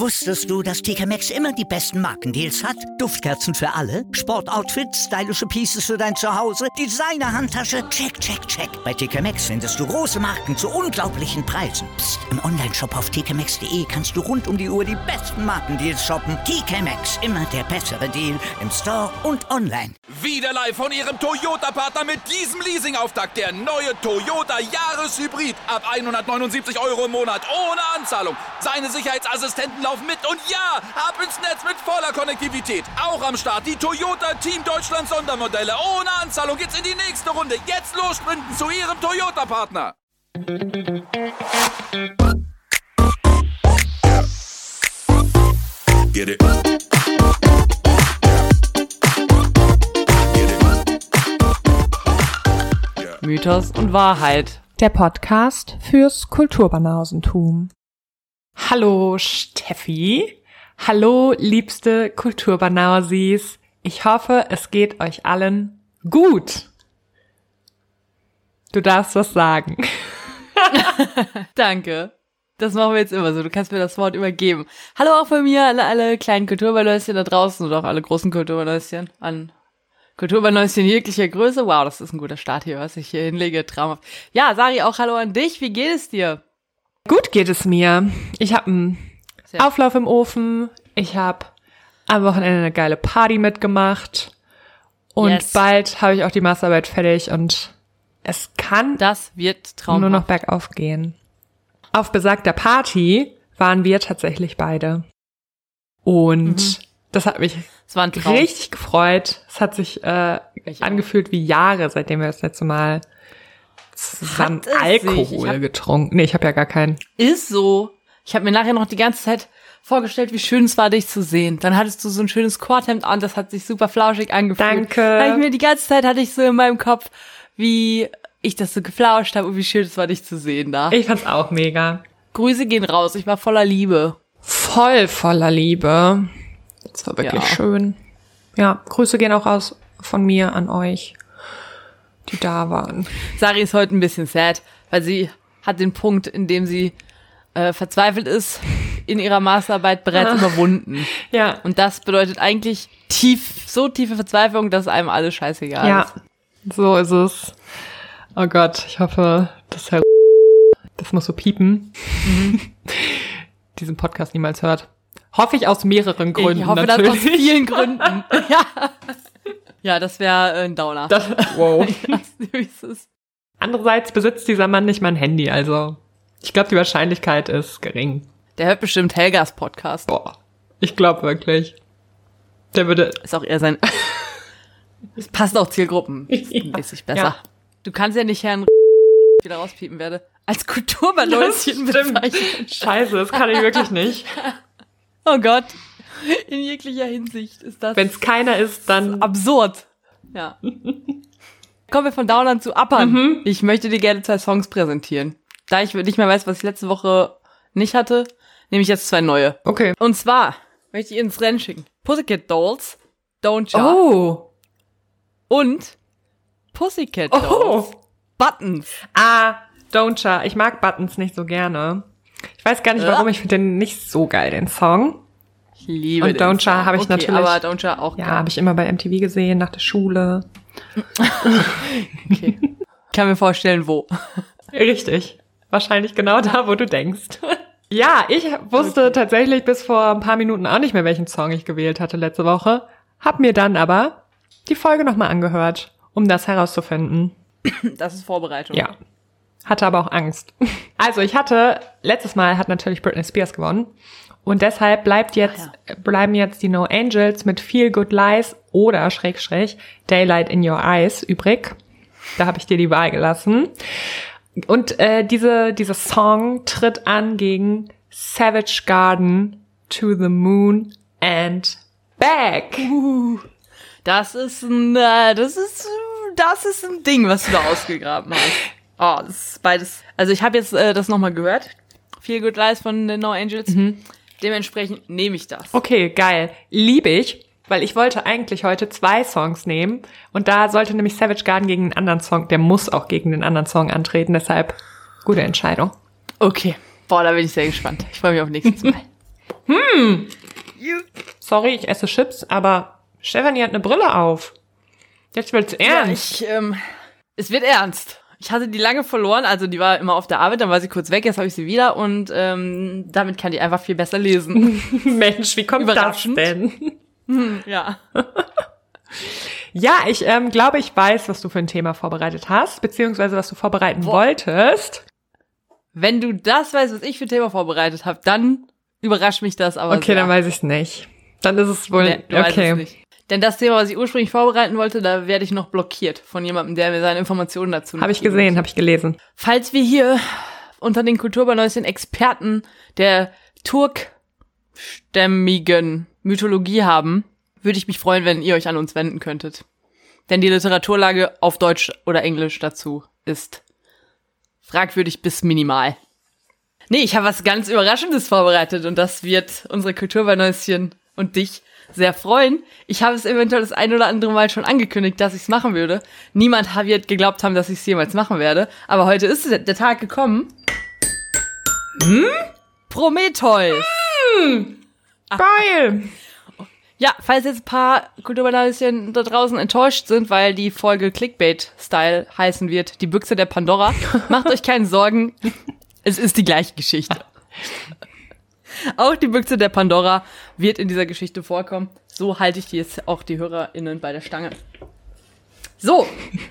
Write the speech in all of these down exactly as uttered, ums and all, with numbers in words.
Wusstest du, dass T K Maxx immer die besten Markendeals hat? Duftkerzen für alle, Sportoutfits, stylische Pieces für dein Zuhause, Designer-Handtasche, check, check, check. Bei T K Maxx findest du große Marken zu unglaublichen Preisen. Psst. Im Onlineshop auf t k maxx punkt d e kannst du rund um die Uhr die besten Markendeals shoppen. T K Maxx, immer der bessere Deal im Store und online. Wieder live von Ihrem Toyota-Partner mit diesem Leasing-Auftakt. Der neue Toyota Jahreshybrid. Ab hundertneunundsiebzig Euro im Monat ohne Anzahlung. Seine Sicherheitsassistenten laufen mit und ja, ab ins Netz mit voller Konnektivität. Auch am Start die Toyota Team Deutschland Sondermodelle. Ohne Anzahlung geht's in die nächste Runde. Jetzt los sprinten zu Ihrem Toyota-Partner. Get it. Mythos und Wahrheit. Der Podcast fürs Kulturbanausentum. Hallo Steffi. Hallo liebste Kulturbanausis. Ich hoffe, es geht euch allen gut. Du darfst was sagen. Danke. Das machen wir jetzt immer so. Du kannst mir das Wort übergeben. Hallo auch von mir, alle, alle kleinen Kulturbanauschen da draußen oder auch alle großen Kulturbanauschen an Kulturbanauschen jeglicher Größe. Wow, das ist ein guter Start hier, was ich hier hinlege. Traumhaft. Ja, Sari, auch hallo an dich. Wie geht es dir? Gut geht es mir. Ich habe einen Sehr Auflauf im Ofen. Ich habe am Wochenende eine geile Party mitgemacht. Und yes. bald habe ich auch die Masterarbeit fertig und es kann das wird traumhaft. Nur noch bergauf gehen. Auf besagter Party waren wir tatsächlich beide. Und mhm. das hat mich das war ein Traum. Richtig gefreut. Es hat sich äh, angefühlt wie Jahre, seitdem wir das letzte Mal zusammen Alkohol hab, getrunken. Nee, ich habe ja gar keinen. Ist so. Ich habe mir nachher noch die ganze Zeit vorgestellt, wie schön es war, dich zu sehen. Dann hattest du so ein schönes Korthemd an, das hat sich super flauschig angefühlt. Danke. Dann ich mir die ganze Zeit hatte ich so in meinem Kopf, wie ich das so geflauscht habe und wie schön es war, dich zu sehen da. Ich fand's auch mega. Grüße gehen raus, ich war voller Liebe. Voll voller Liebe. Das war wirklich ja. schön. Ja, Grüße gehen auch raus von mir an euch, die da waren. Sari ist heute ein bisschen sad, weil sie hat den Punkt, in dem sie äh, verzweifelt ist, in ihrer Masterarbeit bereits ah. überwunden. Ja. Und das bedeutet eigentlich tief, so tiefe Verzweiflung, dass einem alles scheißegal ja. ist. Ja, so ist es. Oh Gott, ich hoffe, dass Herr das muss so piepen, mhm. diesen Podcast niemals hört. Hoffe ich aus mehreren Gründen. Ich hoffe, natürlich. das aus vielen Gründen. ja. ja, das wäre ein Downer. Das, wow. Andererseits besitzt dieser Mann nicht mein Handy, also ich glaube, die Wahrscheinlichkeit ist gering. Der hört bestimmt Helgas Podcast. Boah, ich glaube wirklich. Der würde... Ist auch eher sein... Es passt auch Zielgruppen. Ja. Mäßig besser. Ja. Du kannst ja nicht Herrn wieder rauspiepen werde. Als Kulturbanauschen bezeichnen. Scheiße, das kann ich wirklich nicht. Oh Gott. In jeglicher Hinsicht ist das... Wenn es keiner ist, dann... absurd. Ja. Kommen wir von Downern zu Uppern. Mhm. Ich möchte dir gerne zwei Songs präsentieren. Da ich nicht mehr weiß, was ich letzte Woche nicht hatte, nehme ich jetzt zwei neue. Okay. Und zwar möchte ich ins Rennen schicken. Pussycat Dolls, Don't Cha. Oh. Und Pussycat Dolls, oh. Buttons. Ah, Don't Cha. Ich mag Buttons nicht so gerne. Ich weiß gar nicht, warum. Ich finde den nicht so geil, den Song. Ich liebe Und Don't Cha habe ich okay, natürlich... aber Don't Cha auch Ja, habe ich immer bei M T V gesehen, nach der Schule. Okay. Ich kann mir vorstellen, wo. Richtig. Wahrscheinlich genau da, wo du denkst. Ja, ich wusste okay. tatsächlich bis vor ein paar Minuten auch nicht mehr, welchen Song ich gewählt hatte letzte Woche. Hab mir dann aber die Folge nochmal angehört, um das herauszufinden. Das ist Vorbereitung. Ja. Hatte aber auch Angst. Also ich hatte, letztes Mal hat natürlich Britney Spears gewonnen. Und deshalb bleibt jetzt, ja. bleiben jetzt die No Angels mit Feel Good Lies oder Schrägstrich Daylight in Your Eyes übrig. Da habe ich dir die Wahl gelassen. Und äh, diese dieser Song tritt an gegen Savage Garden, To the Moon and Back. Uh, das ist ein, äh, das ist, das ist ein Ding, was du da ausgegraben hast. Oh, das ist beides. Also ich habe jetzt äh, das nochmal gehört. Feel Good Lies von den No Angels. Mhm. Dementsprechend nehme ich das. Okay, geil. Liebe ich, weil ich wollte eigentlich heute zwei Songs nehmen und da sollte nämlich Savage Garden gegen einen anderen Song, der muss auch gegen den anderen Song antreten, deshalb gute Entscheidung. Okay. Boah, da bin ich sehr gespannt. Ich freue mich auf nächstes Mal. Hm. Sorry, ich esse Chips, aber Stefanie hat eine Brille auf. Jetzt wird's ernst. Ja, ich, ähm, es wird ernst. Ich hatte die lange verloren, also die war immer auf der Arbeit, dann war sie kurz weg, jetzt habe ich sie wieder und ähm, damit kann die einfach viel besser lesen. Mensch, wie kommt das denn? Hm, ja. Ja, ich ähm, glaube, ich weiß, was du für ein Thema vorbereitet hast, beziehungsweise was du vorbereiten Boah. wolltest. Wenn du das weißt, was ich für ein Thema vorbereitet habe, dann überrascht mich das aber Okay, sehr. dann weiß ich es nicht. Dann ist es wohl, nee, du okay. weißt es nicht. Denn das Thema, was ich ursprünglich vorbereiten wollte, da werde ich noch blockiert von jemandem, der mir seine Informationen dazu Habe ich gesehen, habe ich gelesen. Falls wir hier unter den Kulturbanauschen Experten der turkstämmigen Mythologie haben, würde ich mich freuen, wenn ihr euch an uns wenden könntet. Denn die Literaturlage auf Deutsch oder Englisch dazu ist fragwürdig bis minimal. Nee, ich habe was ganz Überraschendes vorbereitet und das wird unsere Kulturbanauschen und dich sehr freuen. Ich habe es eventuell das ein oder andere Mal schon angekündigt, dass ich es machen würde. Niemand wird geglaubt haben, dass ich es jemals machen werde. Aber heute ist der Tag gekommen. Hm? Prometheus. Hm. Geil. Ja, falls jetzt ein paar Kulturbanauschen da draußen enttäuscht sind, weil die Folge Clickbait-Style heißen wird, die Büchse der Pandora, macht euch keine Sorgen. Es ist die gleiche Geschichte. Auch die Büchse der Pandora wird in dieser Geschichte vorkommen. So halte ich jetzt auch die HörerInnen bei der Stange. So.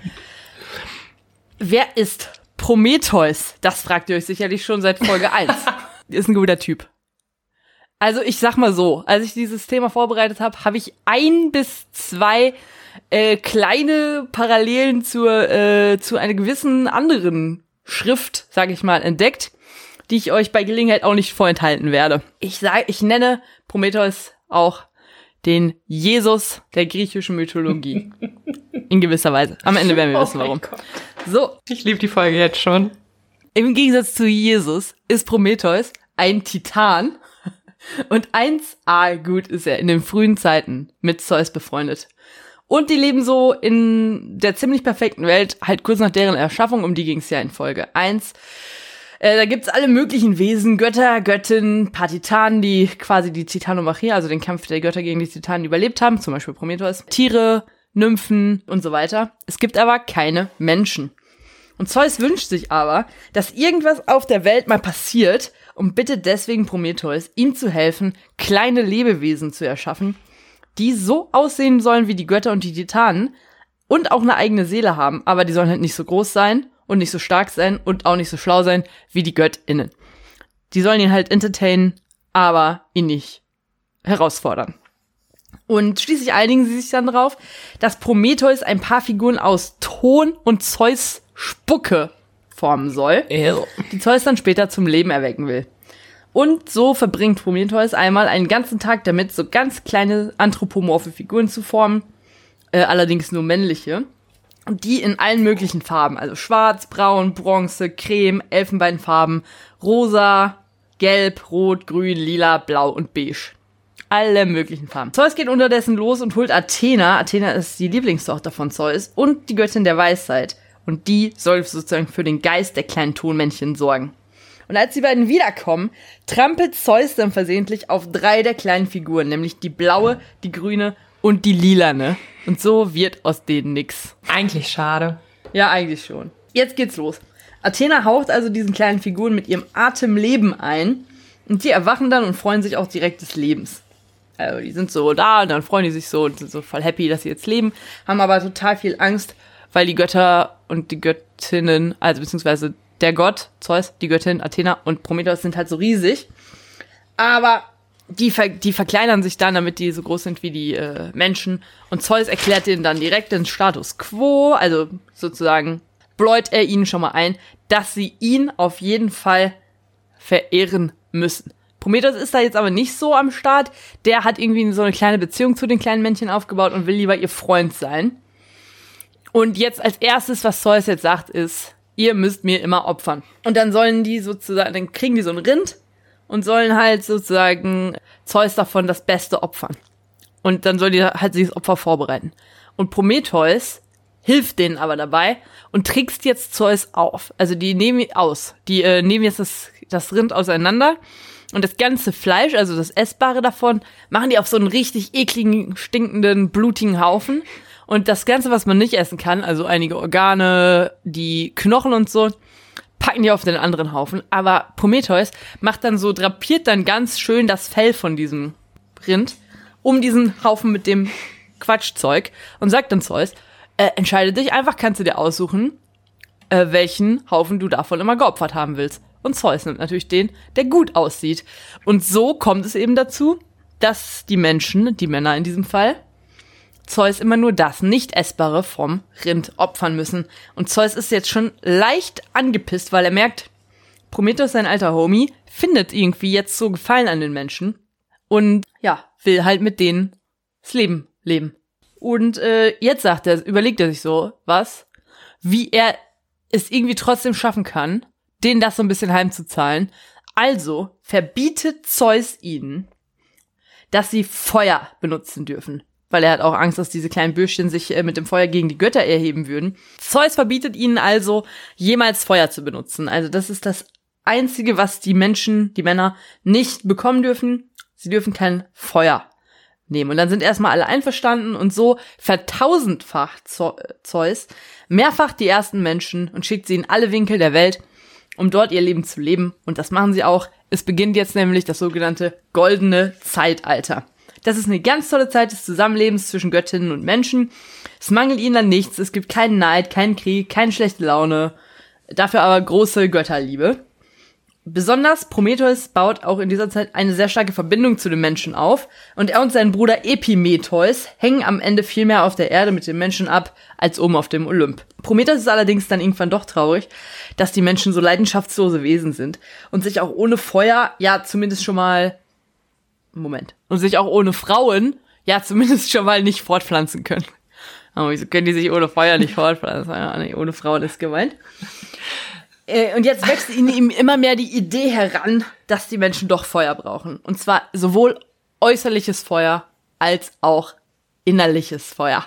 Wer ist Prometheus? Das fragt ihr euch sicherlich schon seit Folge eins. Ist ein guter Typ. Also ich sag mal so, als ich dieses Thema vorbereitet habe, habe ich ein bis zwei äh, kleine Parallelen zur äh, zu einer gewissen anderen Schrift, sage ich mal, entdeckt, die ich euch bei Gelegenheit auch nicht vorenthalten werde. Ich sage, ich nenne Prometheus auch den Jesus der griechischen Mythologie. In gewisser Weise. Am Ende werden wir wissen, warum. Oh so. Ich liebe die Folge jetzt schon. Im Gegensatz zu Jesus ist Prometheus ein Titan. Und eins A gut ist er in den frühen Zeiten mit Zeus befreundet. Und die leben so in der ziemlich perfekten Welt, halt kurz nach deren Erschaffung, um die ging es ja in Folge eins. Äh, da gibt's alle möglichen Wesen, Götter, Göttinnen, paar Titanen, die quasi die Titanomachie, also den Kampf der Götter gegen die Titanen überlebt haben, zum Beispiel Prometheus. Tiere, Nymphen und so weiter. Es gibt aber keine Menschen. Und Zeus wünscht sich aber, dass irgendwas auf der Welt mal passiert und bittet deswegen Prometheus, ihm zu helfen, kleine Lebewesen zu erschaffen, die so aussehen sollen wie die Götter und die Titanen und auch eine eigene Seele haben, aber die sollen halt nicht so groß sein und nicht so stark sein und auch nicht so schlau sein wie die GöttInnen. Die sollen ihn halt entertainen, aber ihn nicht herausfordern. Und schließlich einigen sie sich dann darauf, dass Prometheus ein paar Figuren aus Ton und Zeus Spucke formen soll, Ew. die Zeus dann später zum Leben erwecken will. Und so verbringt Prometheus einmal einen ganzen Tag damit, so ganz kleine anthropomorphe Figuren zu formen, äh, allerdings nur männliche, und die in allen möglichen Farben, also schwarz, braun, bronze, creme, Elfenbeinfarben, rosa, gelb, rot, grün, lila, blau und beige. Alle möglichen Farben. Zeus geht unterdessen los und holt Athena. Athena ist die Lieblingstochter von Zeus und die Göttin der Weisheit. Und die soll sozusagen für den Geist der kleinen Tonmännchen sorgen. Und als die beiden wiederkommen, trampelt Zeus dann versehentlich auf drei der kleinen Figuren, nämlich die blaue, die grüne und die lilane. Und so wird aus denen nix. Eigentlich schade. Ja, eigentlich schon. Jetzt geht's los. Athena haucht also diesen kleinen Figuren mit ihrem Atem Leben ein und die erwachen dann und freuen sich auch direkt des Lebens. Also die sind so da und dann freuen die sich so und sind so voll happy, dass sie jetzt leben, haben aber total viel Angst, weil die Götter und die Göttinnen, also beziehungsweise der Gott, Zeus, die Göttin, Athena und Prometheus sind halt so riesig. Aber die, ver- die verkleinern sich dann, damit die so groß sind wie die äh, Menschen. Und Zeus erklärt denen dann direkt den Status quo, also sozusagen bläut er ihnen schon mal ein, dass sie ihn auf jeden Fall verehren müssen. Prometheus ist da jetzt aber nicht so am Start. Der hat irgendwie so eine kleine Beziehung zu den kleinen Männchen aufgebaut und will lieber ihr Freund sein. Und jetzt als erstes, was Zeus jetzt sagt, ist, ihr müsst mir immer opfern. Und dann sollen die sozusagen, dann kriegen die so ein Rind und sollen halt sozusagen Zeus davon das Beste opfern. Und dann soll die halt sich das Opfer vorbereiten. Und Prometheus hilft denen aber dabei und trickst jetzt Zeus auf. Also die nehmen aus. Die äh, nehmen jetzt das, das Rind auseinander Und das ganze Fleisch, also das Essbare davon, machen die auf so einen richtig ekligen, stinkenden, blutigen Haufen. Und das Ganze, was man nicht essen kann, also einige Organe, die Knochen und so, packen die auf den anderen Haufen. Aber Prometheus macht dann so, drapiert dann ganz schön das Fell von diesem Rind um diesen Haufen mit dem Quatschzeug und sagt dann Zeus, äh, entscheide dich einfach, kannst du dir aussuchen, äh, welchen Haufen du davon immer geopfert haben willst. Und Zeus nimmt natürlich den, der gut aussieht. Und so kommt es eben dazu, dass die Menschen, die Männer in diesem Fall, Zeus immer nur das Nicht-Essbare vom Rind opfern müssen. Und Zeus ist jetzt schon leicht angepisst, weil er merkt, Prometheus, sein alter Homie, findet irgendwie jetzt so Gefallen an den Menschen und ja, will halt mit denen das Leben leben. Und äh, jetzt sagt er, überlegt er sich so, was, wie er es irgendwie trotzdem schaffen kann, denen das so ein bisschen heimzuzahlen. Also verbietet Zeus ihnen, dass sie Feuer benutzen dürfen. Weil er hat auch Angst, dass diese kleinen Bürschchen sich äh, mit dem Feuer gegen die Götter erheben würden. Zeus verbietet ihnen also, jemals Feuer zu benutzen. Also das ist das Einzige, was die Menschen, die Männer, nicht bekommen dürfen. Sie dürfen kein Feuer nehmen. Und dann sind erstmal alle einverstanden und so vertausendfacht Zeus mehrfach die ersten Menschen und schickt sie in alle Winkel der Welt, um dort ihr Leben zu leben. Und das machen sie auch. Es beginnt jetzt nämlich das sogenannte goldene Zeitalter. Das ist eine ganz tolle Zeit des Zusammenlebens zwischen Göttinnen und Menschen. Es mangelt ihnen an nichts. Es gibt keinen Neid, keinen Krieg, keine schlechte Laune. Dafür aber große Götterliebe. Besonders Prometheus baut auch in dieser Zeit eine sehr starke Verbindung zu den Menschen auf. Und er und sein Bruder Epimetheus hängen am Ende viel mehr auf der Erde mit den Menschen ab, als oben auf dem Olymp. Prometheus ist allerdings dann irgendwann doch traurig, dass die Menschen so leidenschaftslose Wesen sind und sich auch ohne Feuer, ja zumindest schon mal, Moment, und sich auch ohne Frauen, ja zumindest schon mal nicht fortpflanzen können. Aber wieso können die sich ohne Feuer nicht fortpflanzen? Ja, nee, ohne Frauen ist gemeint. Und jetzt wächst in ihm immer mehr die Idee heran, dass die Menschen doch Feuer brauchen. Und zwar sowohl äußerliches Feuer als auch innerliches Feuer.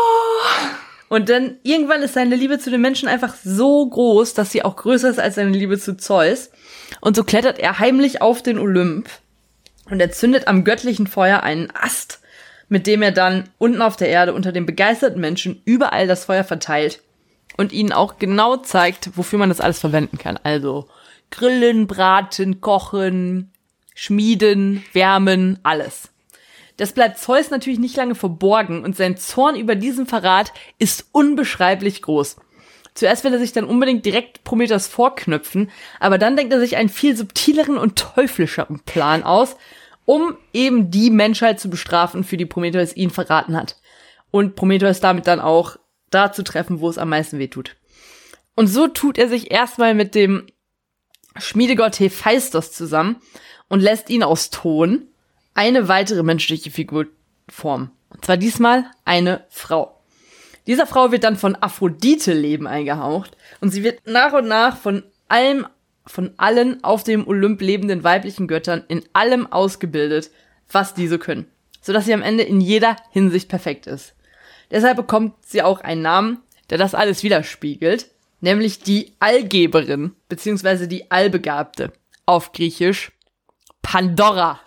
Und dann irgendwann ist seine Liebe zu den Menschen einfach so groß, dass sie auch größer ist als seine Liebe zu Zeus. Und so klettert er heimlich auf den Olymp und er zündet am göttlichen Feuer einen Ast, mit dem er dann unten auf der Erde unter den begeisterten Menschen überall das Feuer verteilt. Und ihnen auch genau zeigt, wofür man das alles verwenden kann. Also grillen, braten, kochen, schmieden, wärmen, alles. Das bleibt Zeus natürlich nicht lange verborgen und sein Zorn über diesen Verrat ist unbeschreiblich groß. Zuerst will er sich dann unbedingt direkt Prometheus vorknöpfen, aber dann denkt er sich einen viel subtileren und teuflischeren Plan aus, um eben die Menschheit zu bestrafen, für die Prometheus ihn verraten hat. Und Prometheus damit dann auch da zu treffen, wo es am meisten weh tut. Und so tut er sich erstmal mit dem Schmiedegott Hephaistos zusammen und lässt ihn aus Ton eine weitere menschliche Figur formen. Und zwar diesmal eine Frau. Dieser Frau wird dann von Aphrodite Leben eingehaucht und sie wird nach und nach von allem, von allen auf dem Olymp lebenden weiblichen Göttern in allem ausgebildet, was diese können. Sodass sie am Ende in jeder Hinsicht perfekt ist. Deshalb bekommt sie auch einen Namen, der das alles widerspiegelt, nämlich die Allgeberin, beziehungsweise die Allbegabte, auf Griechisch Pandora.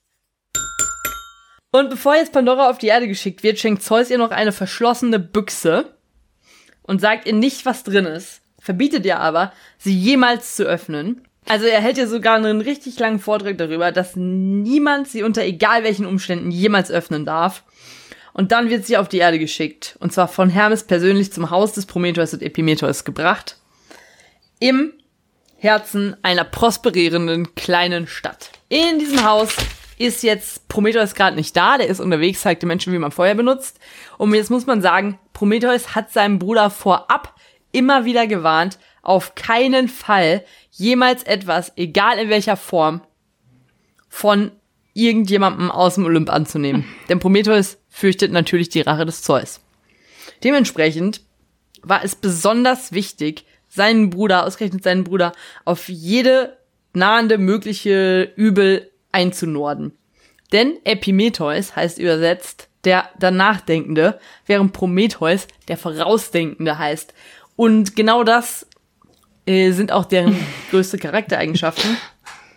Und bevor jetzt Pandora auf die Erde geschickt wird, schenkt Zeus ihr noch eine verschlossene Büchse und sagt ihr nicht, was drin ist, verbietet ihr aber, sie jemals zu öffnen. Also er hält ihr sogar einen richtig langen Vortrag darüber, dass niemand sie unter egal welchen Umständen jemals öffnen darf. Und dann wird sie auf die Erde geschickt. Und zwar von Hermes persönlich zum Haus des Prometheus und Epimetheus gebracht. Im Herzen einer prosperierenden kleinen Stadt. In diesem Haus ist jetzt Prometheus gerade nicht da. Der ist unterwegs, zeigt den Menschen, wie man Feuer benutzt. Und jetzt muss man sagen, Prometheus hat seinem Bruder vorab immer wieder gewarnt, auf keinen Fall jemals etwas, egal in welcher Form, von irgendjemandem aus dem Olymp anzunehmen. Denn Prometheus fürchtet natürlich die Rache des Zeus. Dementsprechend war es besonders wichtig, seinen Bruder, ausgerechnet seinen Bruder, auf jede nahende mögliche Übel einzunorden. Denn Epimetheus heißt übersetzt der Danachdenkende, während Prometheus der Vorausdenkende heißt. Und genau das äh, sind auch deren größte Charaktereigenschaften.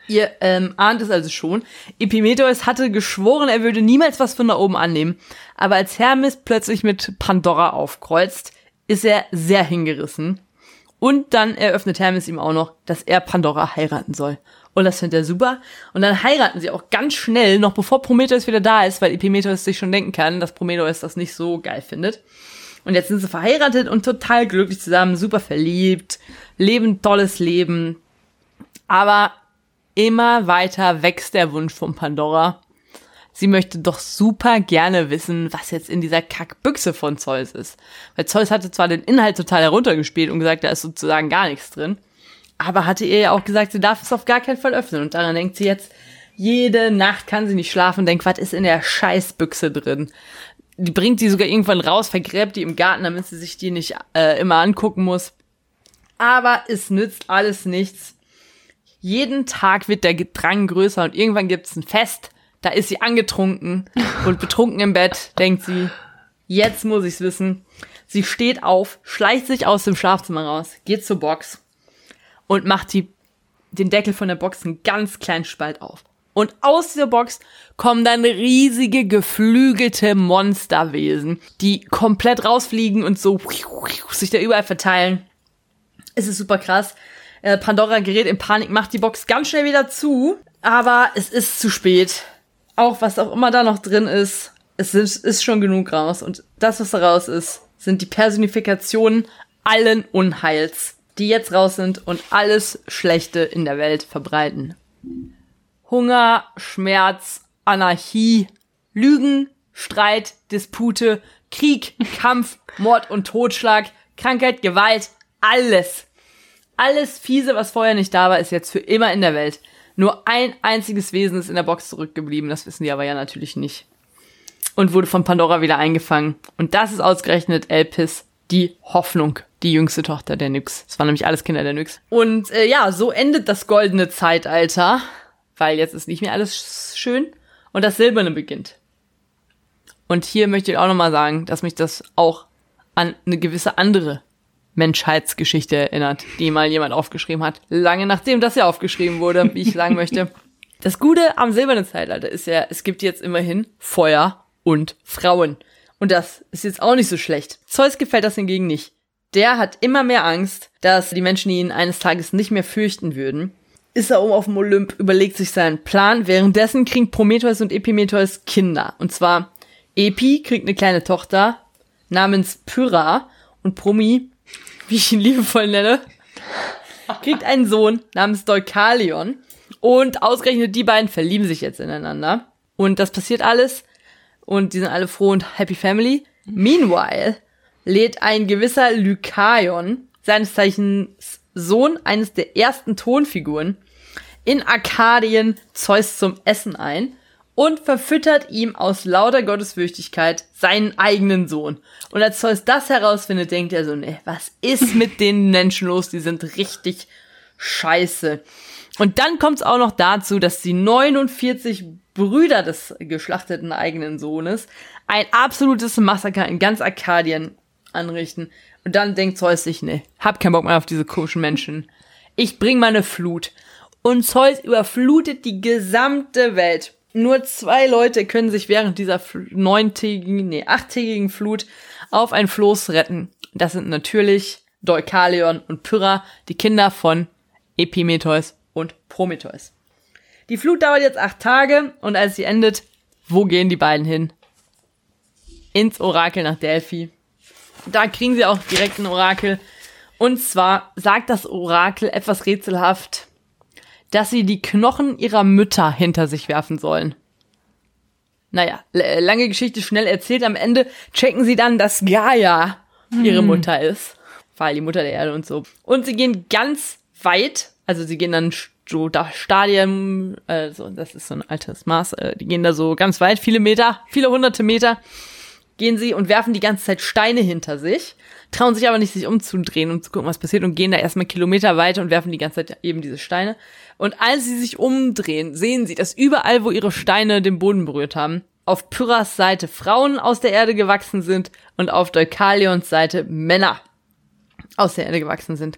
Ihr ähm, ahnt es also schon. Epimetheus hatte geschworen, er würde niemals was von da oben annehmen. Aber als Hermes plötzlich mit Pandora aufkreuzt, ist er sehr hingerissen. Und dann eröffnet Hermes ihm auch noch, dass er Pandora heiraten soll. Und das findet er super. Und dann heiraten sie auch ganz schnell, noch bevor Prometheus wieder da ist, weil Epimetheus sich schon denken kann, dass Prometheus das nicht so geil findet. Und jetzt sind sie verheiratet und total glücklich zusammen, super verliebt, leben tolles Leben. Aber immer weiter wächst der Wunsch von Pandora. Sie möchte doch super gerne wissen, was jetzt in dieser Kackbüchse von Zeus ist. Weil Zeus hatte zwar den Inhalt total heruntergespielt und gesagt, da ist sozusagen gar nichts drin, aber hatte ihr ja auch gesagt, sie darf es auf gar keinen Fall öffnen. Und daran denkt sie jetzt, jede Nacht kann sie nicht schlafen und denkt, was ist in der Scheißbüchse drin? Die bringt sie sogar irgendwann raus, vergräbt die im Garten, damit sie sich die nicht äh, immer angucken muss. Aber es nützt alles nichts. Jeden Tag wird der Drang größer und irgendwann gibt's ein Fest. Da ist sie angetrunken und betrunken im Bett, denkt sie, jetzt muss ich's wissen. Sie steht auf, schleicht sich aus dem Schlafzimmer raus, geht zur Box und macht die, den Deckel von der Box einen ganz kleinen Spalt auf. Und aus dieser Box kommen dann riesige, geflügelte Monsterwesen, die komplett rausfliegen und so sich da überall verteilen. Es ist super krass. Pandora gerät in Panik, macht die Box ganz schnell wieder zu, aber es ist zu spät. Auch was auch immer da noch drin ist, es ist, ist schon genug raus. Und das, was da raus ist, sind die Personifikationen allen Unheils, die jetzt raus sind und alles Schlechte in der Welt verbreiten. Hunger, Schmerz, Anarchie, Lügen, Streit, Dispute, Krieg, Kampf, Mord und Totschlag, Krankheit, Gewalt, alles. Alles Fiese, was vorher nicht da war, ist jetzt für immer in der Welt. Nur ein einziges Wesen ist in der Box zurückgeblieben, das wissen die aber ja natürlich nicht. Und wurde von Pandora wieder eingefangen. Und das ist ausgerechnet Elpis, die Hoffnung, die jüngste Tochter der Nyx. Das waren nämlich alles Kinder der Nyx. Und äh, ja, so endet das goldene Zeitalter, weil jetzt ist nicht mehr alles schön und das Silberne beginnt. Und hier möchte ich auch nochmal sagen, dass mich das auch an eine gewisse andere Menschheitsgeschichte erinnert, die mal jemand aufgeschrieben hat. Lange nachdem das ja aufgeschrieben wurde, wie ich sagen möchte. Das Gute am silbernen Zeitalter ist ja, es gibt jetzt immerhin Feuer und Frauen. Und das ist jetzt auch nicht so schlecht. Zeus gefällt das hingegen nicht. Der hat immer mehr Angst, dass die Menschen ihn eines Tages nicht mehr fürchten würden. Ist er oben auf dem Olymp, überlegt sich seinen Plan. Währenddessen kriegen Prometheus und Epimetheus Kinder. Und zwar Epi kriegt eine kleine Tochter namens Pyrrha und Promi, wie ich ihn liebevoll nenne, kriegt einen Sohn namens Deukalion. Und ausgerechnet die beiden verlieben sich jetzt ineinander. Und das passiert alles. Und die sind alle froh und happy family. Meanwhile lädt ein gewisser Lykaion, seines Zeichens Sohn eines der ersten Tonfiguren, in Arkadien Zeus zum Essen ein und verfüttert ihm aus lauter Gottesfürchtigkeit seinen eigenen Sohn. Und als Zeus das herausfindet, denkt er so, ne, was ist mit den Menschen los? Die sind richtig scheiße. Und dann kommt es auch noch dazu, dass die neunundvierzig Brüder des geschlachteten eigenen Sohnes ein absolutes Massaker in ganz Arkadien anrichten. Und dann denkt Zeus sich, ne, hab keinen Bock mehr auf diese komischen Menschen. Ich bring mal eine Flut. Und Zeus überflutet die gesamte Welt. Nur zwei Leute können sich während dieser neuntägigen, nee, achttägigen Flut auf ein Floß retten. Das sind natürlich Deukalion und Pyrrha, die Kinder von Epimetheus und Prometheus. Die Flut dauert jetzt acht Tage und als sie endet, wo gehen die beiden hin? Ins Orakel nach Delphi. Da kriegen sie auch direkt ein Orakel. Und zwar sagt das Orakel etwas rätselhaft, dass sie die Knochen ihrer Mütter hinter sich werfen sollen. Naja, lange Geschichte schnell erzählt. Am Ende checken sie dann, dass Gaia ihre hm. Mutter ist. Weil die Mutter der Erde und so. Und sie gehen ganz weit, also sie gehen dann so da Stadien, also das ist so ein altes Maß, äh, die gehen da so ganz weit, viele Meter, viele hunderte Meter, gehen sie und werfen die ganze Zeit Steine hinter sich, trauen sich aber nicht, sich umzudrehen, um zu gucken, was passiert und gehen da erstmal Kilometer weiter und werfen die ganze Zeit eben diese Steine. Und als sie sich umdrehen, sehen sie, dass überall, wo ihre Steine den Boden berührt haben, auf Pyrrhas Seite Frauen aus der Erde gewachsen sind und auf Deukalions Seite Männer aus der Erde gewachsen sind.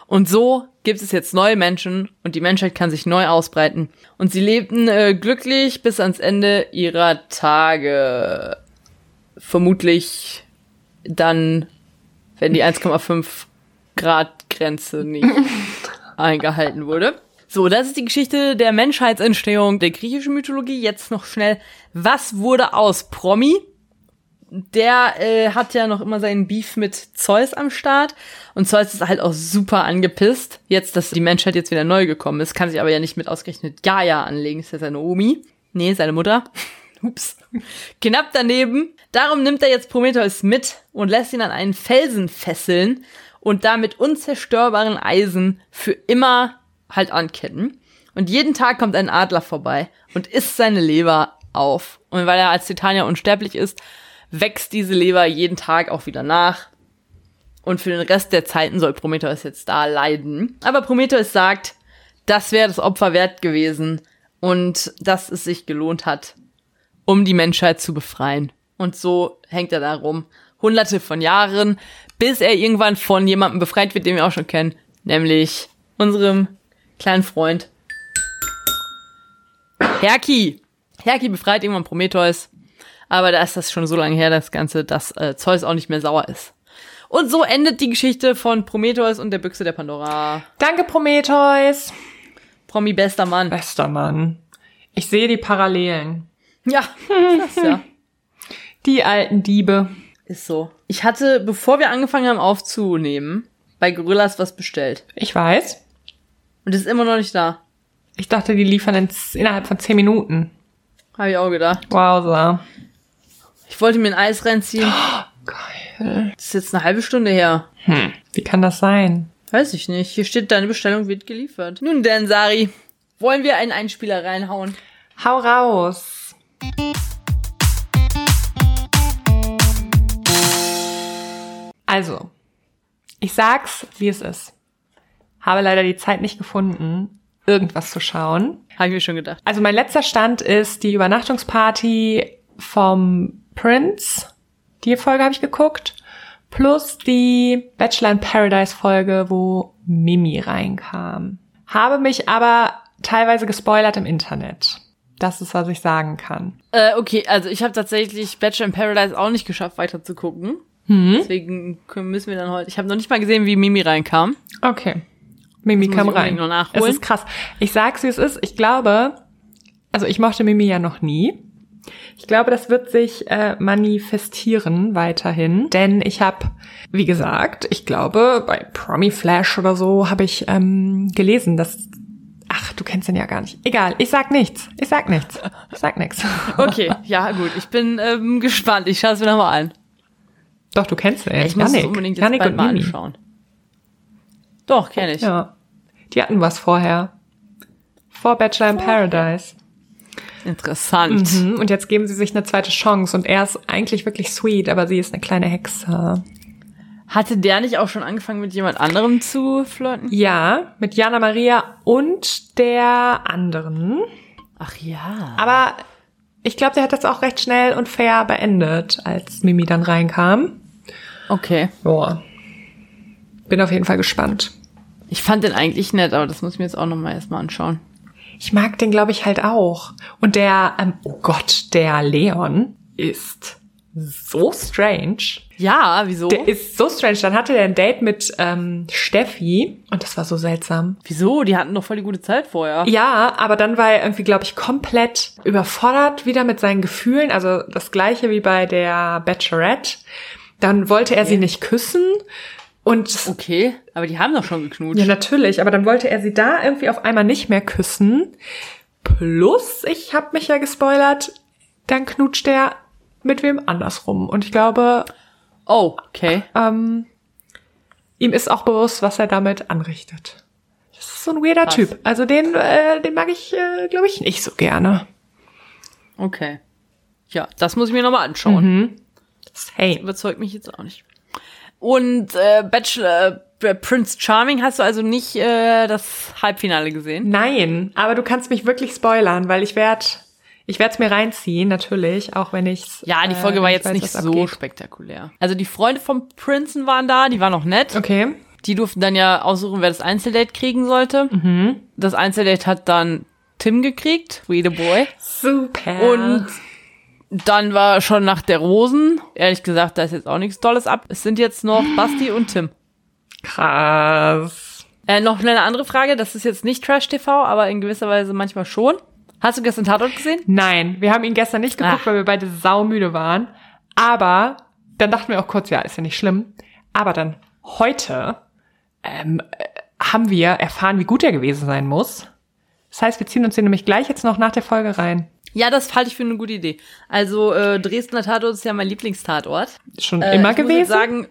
Und so gibt es jetzt neue Menschen und die Menschheit kann sich neu ausbreiten. Und sie lebten äh, glücklich bis ans Ende ihrer Tage. Vermutlich dann, wenn die eins Komma fünf Grad Grenze nicht eingehalten wurde. So, das ist die Geschichte der Menschheitsentstehung der griechischen Mythologie. Jetzt noch schnell, was wurde aus Promi? Der äh, hat ja noch immer seinen Beef mit Zeus am Start. Und Zeus ist halt auch super angepisst. Jetzt, dass die Menschheit jetzt wieder neu gekommen ist, kann sich aber ja nicht mit ausgerechnet Gaia anlegen. Ist ja seine Omi. Nee, seine Mutter. Ups. Knapp daneben. Darum nimmt er jetzt Prometheus mit und lässt ihn an einen Felsen fesseln und damit unzerstörbaren Eisen für immer halt anketten. Und jeden Tag kommt ein Adler vorbei und isst seine Leber auf. Und weil er als Titanier unsterblich ist, wächst diese Leber jeden Tag auch wieder nach. Und für den Rest der Zeiten soll Prometheus jetzt da leiden. Aber Prometheus sagt, das wäre das Opfer wert gewesen und dass es sich gelohnt hat, um die Menschheit zu befreien. Und so hängt er da rum, hunderte von Jahren, bis er irgendwann von jemandem befreit wird, den wir auch schon kennen, nämlich unserem kleinen Freund Herki. Herki befreit irgendwann Prometheus, aber da ist das schon so lange her, das Ganze, dass äh, Zeus auch nicht mehr sauer ist. Und so endet die Geschichte von Prometheus und der Büchse der Pandora. Danke, Prometheus. Promi, bester Mann. Bester Mann. Ich sehe die Parallelen. Ja, das ist ja. Die alten Diebe. Ist so. Ich hatte, bevor wir angefangen haben aufzunehmen, bei Gorillas was bestellt. Ich weiß. Und ist immer noch nicht da. Ich dachte, die liefern in, innerhalb von zehn Minuten. Habe ich auch gedacht. Wowza. Ich wollte mir ein Eis reinziehen. Oh, geil. Das ist jetzt eine halbe Stunde her. Hm. Wie kann das sein? Weiß ich nicht. Hier steht, deine Bestellung wird geliefert. Nun denn, Sari, wollen wir einen Einspieler reinhauen? Hau raus. Also, ich sag's, wie es ist. Habe leider die Zeit nicht gefunden, irgendwas zu schauen. Habe ich mir schon gedacht. Also mein letzter Stand ist die Übernachtungsparty vom Prince. Die Folge habe ich geguckt. Plus die Bachelor in Paradise Folge, wo Mimi reinkam. Habe mich aber teilweise gespoilert im Internet. Das ist, was ich sagen kann. Äh, okay, also ich habe tatsächlich Bachelor in Paradise auch nicht geschafft, weiter zu gucken. Hm? Deswegen müssen wir dann heute... Ich habe noch nicht mal gesehen, wie Mimi reinkam. Okay. Mimi kam rein. Noch nachholen. Es ist krass. Ich sag's, wie es ist. Ich glaube, also ich mochte Mimi ja noch nie. Ich glaube, das wird sich äh, manifestieren weiterhin. Denn ich habe, wie gesagt, ich glaube, bei Promi Flash oder so habe ich ähm, gelesen, dass... Ach, du kennst den ja gar nicht. Egal, ich sag nichts. Ich sag nichts. Ich sag nichts. Okay, ja gut. Ich bin ähm, gespannt. Ich schaue es mir nochmal an. Doch, du kennst den. Ich muss es unbedingt jetzt Janik bald und mal Mimi. anschauen. Doch, kenne ich. Ja. Die hatten was vorher. Vor Bachelor in Paradise. Interessant. Mhm. Und jetzt geben sie sich eine zweite Chance. Und er ist eigentlich wirklich sweet, aber sie ist eine kleine Hexe. Hatte der nicht auch schon angefangen, mit jemand anderem zu flirten? Ja, mit Jana Maria und der anderen. Ach ja. Aber ich glaube, der hat das auch recht schnell und fair beendet, als Mimi dann reinkam. Okay. Boah. Bin auf jeden Fall gespannt. Ich fand den eigentlich nett, aber das muss ich mir jetzt auch nochmal erstmal anschauen. Ich mag den, glaube ich, halt auch. Und der, ähm, oh Gott, der Leon ist so strange. Ja, wieso? Der ist so strange. Dann hatte der ein Date mit ähm, Steffi und das war so seltsam. Wieso? Die hatten doch voll die gute Zeit vorher. Ja, aber dann war er irgendwie, glaube ich, komplett überfordert wieder mit seinen Gefühlen. Also das Gleiche wie bei der Bachelorette. Dann wollte er Okay. sie nicht küssen. Und Okay, aber die haben doch schon geknutscht. ja, natürlich, aber dann wollte er sie da irgendwie auf einmal nicht mehr küssen. Plus, ich habe mich ja gespoilert, dann knutscht er mit wem anders rum. Und ich glaube, Oh, okay. ähm, ihm ist auch bewusst, was er damit anrichtet. Das ist so ein weirder Krass. Typ. Also den, äh, den mag ich, äh, glaube ich, nicht so gerne. Okay. Ja, das muss ich mir nochmal anschauen. Mhm. Hey. Überzeugt mich jetzt auch nicht. Und äh, Bachelor, äh, Prince Charming hast du also nicht äh, das Halbfinale gesehen? Nein, aber du kannst mich wirklich spoilern, weil ich werde ich werde es mir reinziehen, natürlich, auch wenn ich's Ja, die Folge äh, war ich jetzt weiß, nicht was so abgeht. spektakulär. Also die Freunde vom Prinzen waren da, die waren noch nett. Okay. Die durften dann ja aussuchen, wer das Einzeldate kriegen sollte. Mhm. Das Einzeldate hat dann Tim gekriegt, We the Boy. Super. Und dann war schon nach der Rosen. Ehrlich gesagt, da ist jetzt auch nichts Tolles ab. Es sind jetzt noch Basti und Tim. Krass. Äh, noch eine andere Frage. Das ist jetzt nicht Trash-T V, aber in gewisser Weise manchmal schon. Hast du gestern Tatort gesehen? Nein, wir haben ihn gestern nicht geguckt, Ach. weil wir beide saumüde waren. Aber dann dachten wir auch kurz, ja, ist ja nicht schlimm. Aber dann heute ähm, haben wir erfahren, wie gut er gewesen sein muss. Das heißt, wir ziehen uns den nämlich gleich jetzt noch nach der Folge rein. Ja, das halte ich für eine gute Idee. Also äh, Dresdner Tatort ist ja mein Lieblingstatort. Schon Äh, immer ich gewesen? muss jetzt sagen,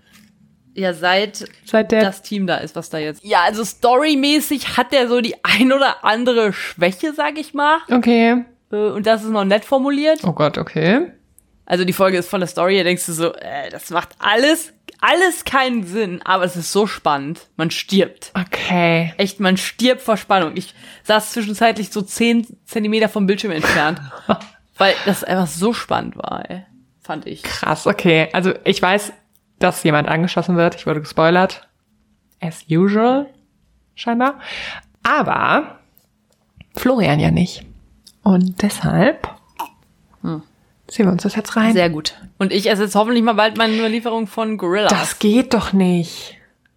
ja, seit Seit der das Team da ist, was da jetzt. Ja, also storymäßig hat der so die ein oder andere Schwäche, sag ich mal. Okay. Äh, und das ist noch nett formuliert. Oh Gott, okay. Also die Folge ist von der Story, da denkst du so, äh, das macht alles, alles keinen Sinn, aber es ist so spannend. Man stirbt. Okay. Echt, man stirbt vor Spannung. Ich saß zwischenzeitlich so zehn Zentimeter vom Bildschirm entfernt, weil das einfach so spannend war, ey. Fand ich. Krass, okay. Also ich weiß, dass jemand angeschossen wird. Ich wurde gespoilert. As usual, scheinbar. Aber Florian ja nicht. Und deshalb Hm. ziehen wir uns das jetzt rein. Sehr gut. Und ich esse jetzt hoffentlich mal bald meine Lieferung von Gorilla. Das geht doch nicht.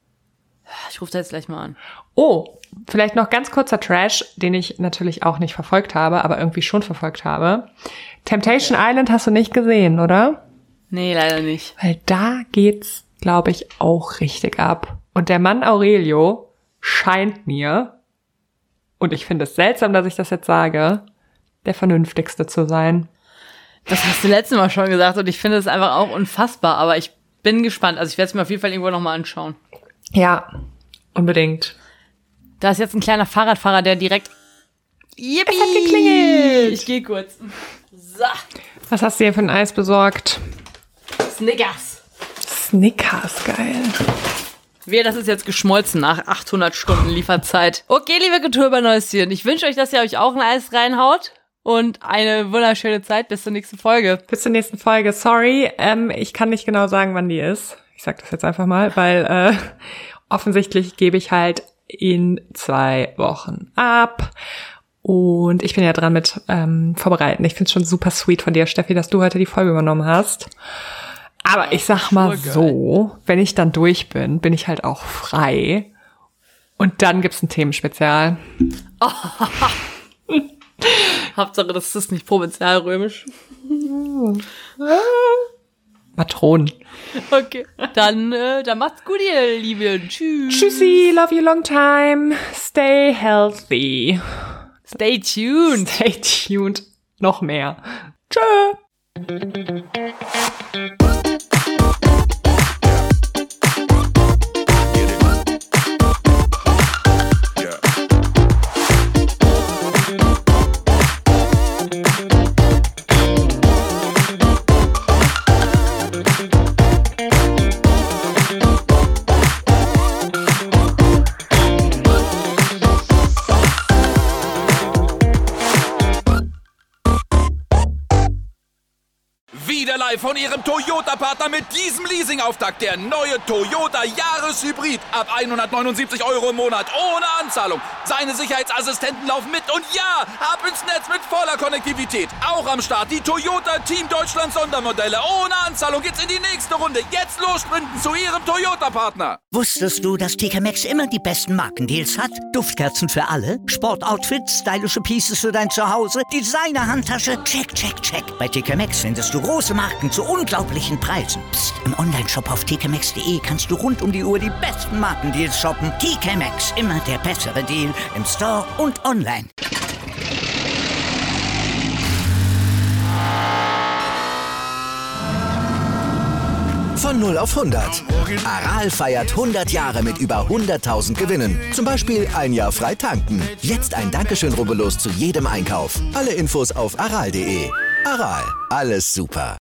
Ich rufe da jetzt gleich mal an. Oh, vielleicht noch ganz kurzer Trash, den ich natürlich auch nicht verfolgt habe, aber irgendwie schon verfolgt habe. Temptation Island hast du nicht gesehen, oder? Nee, leider nicht. Weil da geht's, glaube ich, auch richtig ab. Und der Mann Aurelio scheint mir, und ich finde es seltsam, dass ich das jetzt sage, der vernünftigste zu sein. Das hast du letztes Mal schon gesagt und ich finde es einfach auch unfassbar, aber ich bin gespannt. Also ich werde es mir auf jeden Fall irgendwo nochmal anschauen. Ja, unbedingt. Da ist jetzt ein kleiner Fahrradfahrer, der direkt... Yippie! Es hat geklingelt! Ich gehe kurz. So, Was hast du hier für ein Eis besorgt? Snickers. Snickers, geil. Wehe, das ist jetzt geschmolzen nach achthundert Stunden Lieferzeit. Okay, liebe Kulturbanäuschen, ich wünsche euch, dass ihr euch auch ein Eis reinhaut und eine wunderschöne Zeit. Bis zur nächsten Folge. Bis zur nächsten Folge. Sorry, ähm, ich kann nicht genau sagen, wann die ist. Ich sag das jetzt einfach mal, weil äh, offensichtlich gebe ich halt in zwei Wochen ab. Und ich bin ja dran mit ähm, Vorbereiten. Ich finde es schon super sweet von dir, Steffi, dass du heute die Folge übernommen hast. Aber ich sag mal so, wenn ich dann durch bin, bin ich halt auch frei. Und dann gibt's ein Themenspezial. Hauptsache, das ist nicht provinzialrömisch. Matronen. Okay. Dann, äh, dann macht's gut, ihr Lieben. Tschüss. Tschüssi, love you long time. Stay healthy. Stay tuned. Stay tuned. Noch mehr. Tschö. Wieder live von Ihrem Toyota-Partner mit diesem Leasing-Auftakt. Der neue Toyota Jahreshybrid. Ab hundertneunundsiebzig Euro im Monat. Ohne Anzahlung. Seine Sicherheitsassistenten laufen mit. Und ja, ab ins Netz mit voller Konnektivität. Auch am Start die Toyota Team Deutschland Sondermodelle. Ohne Anzahlung geht's in die nächste Runde. Jetzt los sprinten zu Ihrem Toyota-Partner. Wusstest du, dass T K Maxx immer die besten Markendeals hat? Duftkerzen für alle, Sportoutfits, stylische Pieces für dein Zuhause, Designer-Handtasche, check, check, check. Bei T K Maxx findest du große Marken zu unglaublichen Preisen. Psst. Im Onlineshop auf t k maxx punkt d e kannst du rund um die Uhr die besten Markendeals shoppen. T K Maxx, immer der bessere Deal im Store und online. Von null auf hundert. Aral feiert hundert Jahre mit über hunderttausend Gewinnen. Zum Beispiel ein Jahr frei tanken. Jetzt ein Dankeschön, rubbellos zu jedem Einkauf. Alle Infos auf aral punkt de. Aral, alles super.